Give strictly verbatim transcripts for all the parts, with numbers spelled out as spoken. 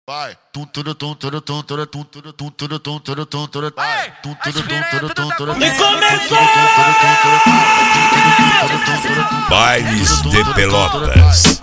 Vai. Tum tudo tum tudo tum tudo tum tudo tum tudo tum tudo tum tudo vai. Tum tudo tum tudo tum tudo. E começou! Bailes de Pelotas.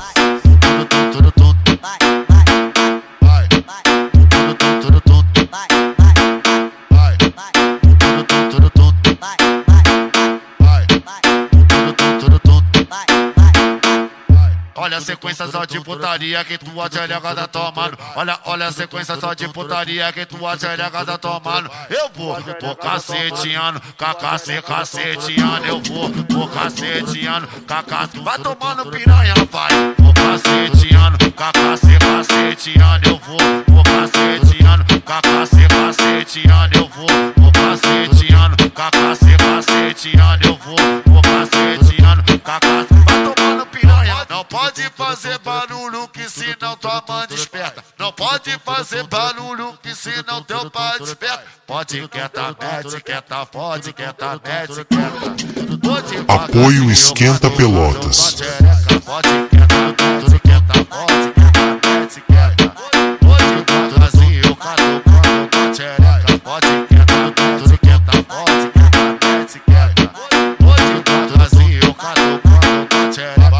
Olha a sequência só de putaria que tua xereca tá tomando. Olha, olha a sequência só de putaria que tua xereca tá tomando. Eu vou, vou caceteando, cacacê, caceteando. Eu vou, vou caceteando, cacacê. Vai tomando piranha, vai. Vou caceteando, cacacê, caceteando. Eu vou, vou caceteando, cacacê, caceteando. Eu vou, vou caceteando, cacacê, caceteando. Eu vou, vou caceteando, cacacê. Vai tomando piranha. Não pode fazer barulho que senão tua mãe desperta. Não pode fazer barulho que senão teu pai desperta. Pode quieta, mete quieta, pode quieta, mete quieta. Apoio Esquenta Pelotas. Pode quieta, mete quieta, pode quieta, mete quieta. Pode fantasia, eu catucando com a xereca. Pode quieta, mete quieta, pode quieta, mete quieta. Pode fantasia, eu catucando com a xereca.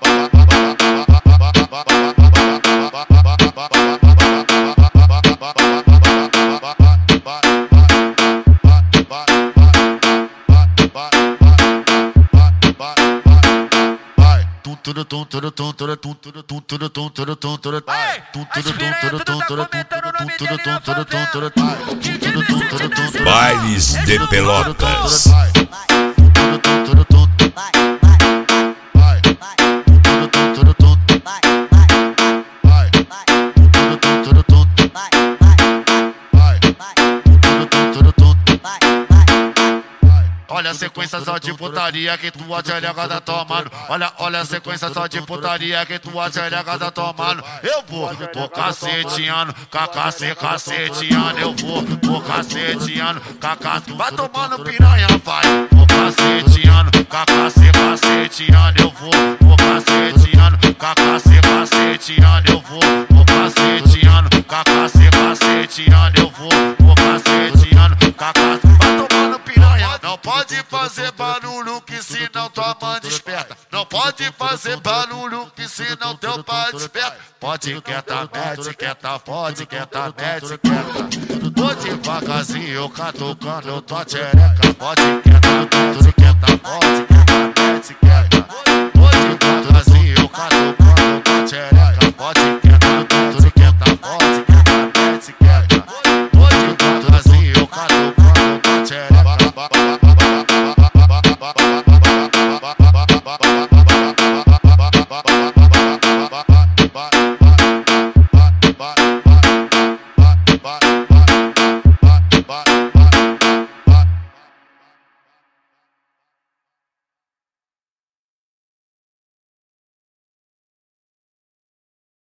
Tudo tum tudo tum tudo tum tudo tum tudo tum tudo tum tudo vai. Tum tudo tum tudo tum tudo tum tudo tum tudo tum tudo vai. Tum tudo tum tudo tum tudo. Bailes de Pelotas. Tudo tum tudo tum vai. Vai. Tudo tum tudo tum vai. Vai. Tudo tum tudo tum vai. Vai. Tudo tum tudo tum vai. Olha a sequência só de putaria que tua xereca tá tomando. Olha, olha a sequência só de putaria que tua xereca tá tomando. Eu vou, vou caceteando, cacacê, caceteando. Eu vou, vou caceteando, cacacê. Vai tomando piranha, vai. Vou caceteando, cacacê, caceteando. Eu vou, vou caceteando, cacacê, caceteando. Eu vou, vou caceteando, cacacê, caceteando. Eu vou, vou caceteando, cacacê. Vai tomando piranha. Não pode fazer barulho que senão tua mãe desperta. Não pode fazer barulho que senão teu pai desperta. Pode quieta, mete quieta, pode quieta, mete quieta. Pode devagarzinho, eu catucando tua xereca. Pode quieta, mete quieta, pode quieta, mete quieta. Pode devagarzinho, eu catucando tua xereca. Pode